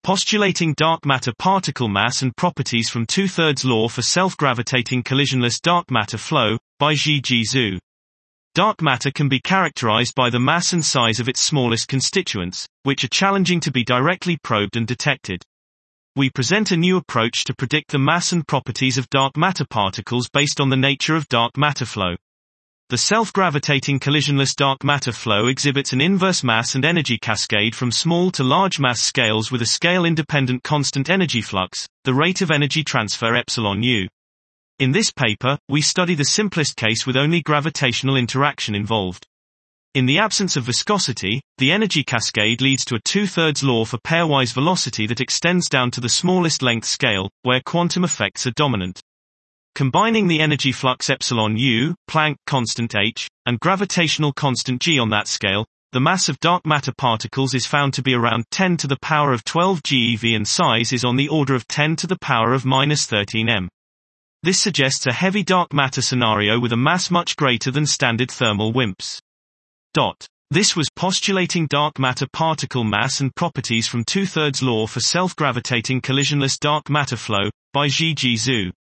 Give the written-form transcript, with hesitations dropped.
Postulating Dark Matter Particle Mass and Properties from Two-Thirds Law for Self-Gravitating Collisionless Dark Matter Flow, by Zhiji Zhu. Dark matter can be characterized by the mass and size of its smallest constituents, which are challenging to be directly probed and detected. We present a new approach to predict the mass and properties of dark matter particles based on the nature of dark matter flow. The self-gravitating collisionless dark matter flow exhibits an inverse mass and energy cascade from small to large mass scales with a scale-independent constant energy flux, the rate of energy transfer epsilon u. In this paper, we study the simplest case with only gravitational interaction involved. In the absence of viscosity, the energy cascade leads to a two-thirds law for pairwise velocity that extends down to the smallest length scale, where quantum effects are dominant. Combining the energy flux epsilon u, Planck constant h, and gravitational constant g on that scale, the mass of dark matter particles is found to be around 10 to the power of 12 GeV and size is on the order of 10 to the power of minus 13 m. This suggests a heavy dark matter scenario with a mass much greater than standard thermal WIMPs. This was Postulating Dark Matter Particle Mass and Properties from Two-Thirds Law for Self-Gravitating Collisionless Dark Matter Flow, by Zhiji Zhu.